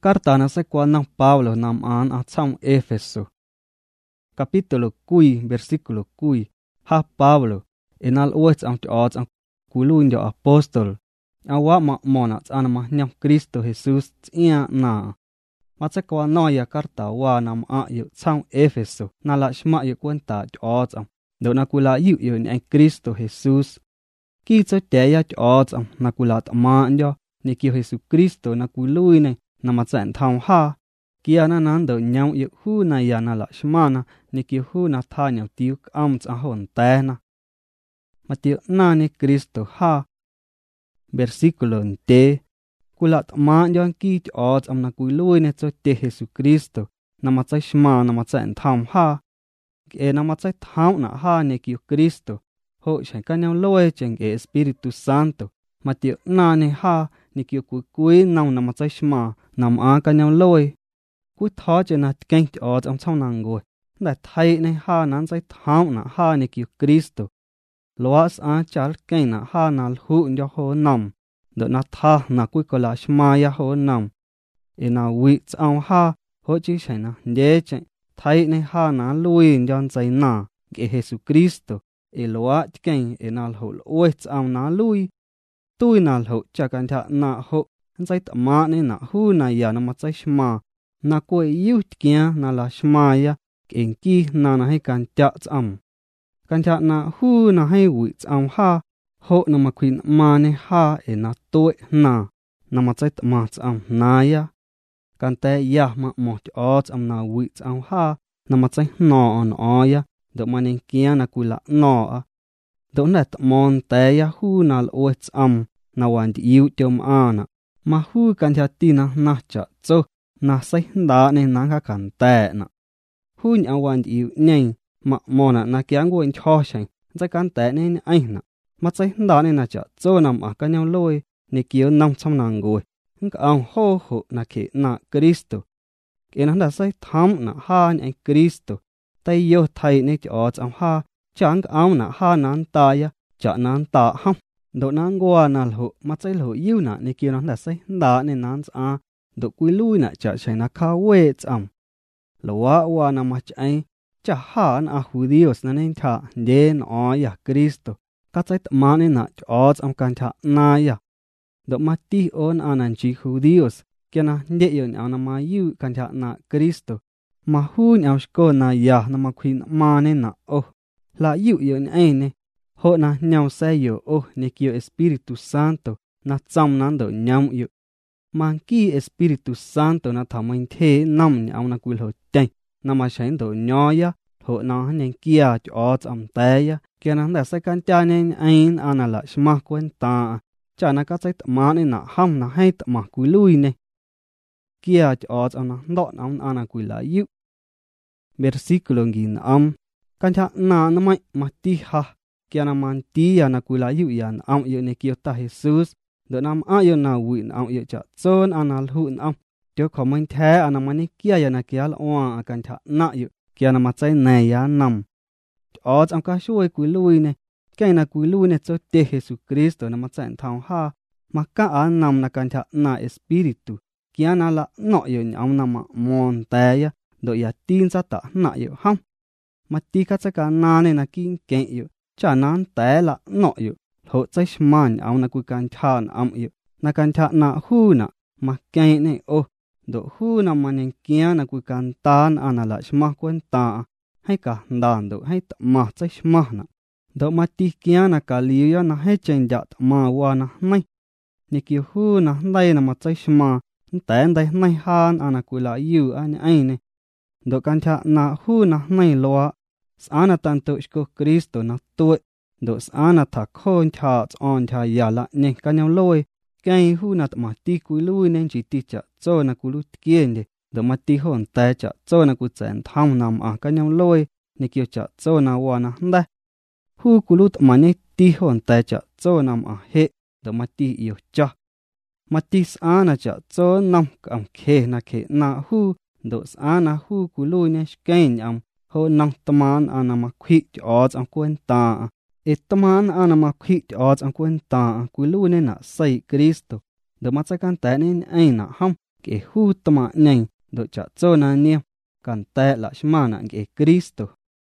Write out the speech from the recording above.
Carta na se kwa nang Pablo nam an a tsang Efeso. Capítulo 10, versículo 10. Ha Pablo, enal uets am tiots am kulun yo apostol. Awa ma monats anama nyam Cristo Jesus tia na. Matse kwa noya carta wa nam a yu tsang Efeso na la shma yu kwenta tiots am. Do na kula yu ni Cristo Jesus. Ki tso teya tiots am na kula tama nyo ni kio Jesucristo na kuluine na matsen thang ha. Kia na nando nyam yu hu na ya na la shmana ni kio hu na tha nyam tiuk amts a hon tena. Matio na ni Cristo ha. Versículo nte. Kulat ma yon ki tiots am na kuluine tso te Jesucristo na matsay shma na matsen thang ha. Ke na matsay thang na ha ni kio Cristo. Ho shen kanyang loe cheng e Espiritu Santo. Matio na ni ha ni kio kui nang na matsay shma nam a kanyang loe. Kui tho che na keng tiots am chong nang goy. Da thay ni ha nan say thang na ha ni kio Cristo. Loas a chal keng na ha nal hu nyo ho nam. Do na tha na kui kola shma ya ho nam. E na wits ang ha ho chi shen na nye chen. Thay ni ha na lui nyon zay na ke Jesucristo. E loa keng e nal ho wits ang na lui. Tui nal ho chakan tha na ho. Zay tama ni na hu na ya na matsay shma. Na kwe yu tkia na la shma ya. Keng ki na na hai kan tiats am. Kan tha na hu na hai wits ang ha. Ho na makwin ma ni ha e na tue na. Na matsay tama am na ya. Kan te ya ma mo tiots am na wits ang ha. Na matsay no on o ya. Do manin kia na kula no a. Do net mon te ya hu na wits am. Na wan di yu tiom ana. Ma hu kan tha tina na cha tso. Na say da ni na ka kan te na. Hu nya wan di yu nyen. Ma mona na kia nguen cho shen. Zay kan te ni ai na. Ma say da ni na cha tso nam a kanyang loe. Ni kio nam cham nang goy. Nga ang ho ho na ke na Cristo. Ke na da say tham na ha ni Cristo. Tay yo thay ni tiots am ha. Chang ang na ha nan ta ya. Cha nan ta ham. Do nan goa nal ho. Ma say lo yu na ni kio na da say da ni nan a. Do kui lui na cha shay na ka wets am. Lo wa na ma chay. Cha ha na Judios na nin tha. Den o ya Cristo. Ka chay tama ni na tiots am kan tha na ya. Do ma ti on anan chi Judios. Kia na nde yon ang na ma yu kan tha na Cristo. Ma hu nyam shko na ya na ma kwin ma ni na oh. La yu yon ay ni. Ho na nyam say yo oh ni kio Espiritu Santo. Na tsam nan do nyam yu. Man ki Espiritu Santo na thamain the nam nyam na kwil ho ten. Na ma shen do nyo ya. Ho na hanyan kia tiots am te ya. Kia na handa say kan tia nyen ayin ana la shma kwen ta. Cha na ka chay tama ni na ham na hay tama kwilui ni. Kia tiots am na ndot am ana kwila yu. Versículo ngin am. Kan tha na mai ma ti ha. Kia na man ti ya na kwila yu ya na am yu ni kio ta Jesus. Do nam a yu na win am yu cha tson anal hun am. Tio komain the ana mani kia ya na kia oa akan tha na yu. Kia na matsay na ya nam. Tiots am ka shuay kwilui ni. Kia na kwilui ni tso te Jesucristo na matsay thang ha. Maka a nam na kan tha na Espiritu. Kia na la no yu ni am na ma mon te ya. Do ya tin sa ta na yu ham. Mati ka tsaka na ni na kin ken yu. Cha nan te la no yu. Ho tsay shman am na kui kan tha na am yu. Na kan tha na hu na. Ma ken ni oh. Do hu na manin kia na kui kan tan ana la shma kwen ta. Hay ka ndan do hay ta ma tsay shma na. Do mati kia na ka liu ya na hay chen ja ta ma wa na nay. Ni ki hu na day na ma tsay shma. Nten day nay han ana kui la yu ani ay ni. Do kan tha na hu na nay loa. Sana tanto shko Cristo na tuwe. Do sana ta khon tha on tha ya la ni kanyang loe. Kaya hu na ma ti kui lui nen chi ti cha tso na ku lu kien de. Do ma ti hon ta cha tso na ku chen tham nam a kanyang loe. Ni kio cha tso na wa na nda. Hu ku lu ma ni ti hon ta cha tso nam a he. Do ma ti iyo cha. Ma ti sana cha tso nam kam khe na hu. Do sana hu ku lui nen shken am. Ho nang taman ana ma kwik tiots ang kwen ta. E taman ana ma kwik tiots ang kwen ta. Kui lu ne na say Cristo. Do ma tsakan ta nen ay na ham. ke hu tama neng do cha chona niam kan ta la shmana ke Cristo.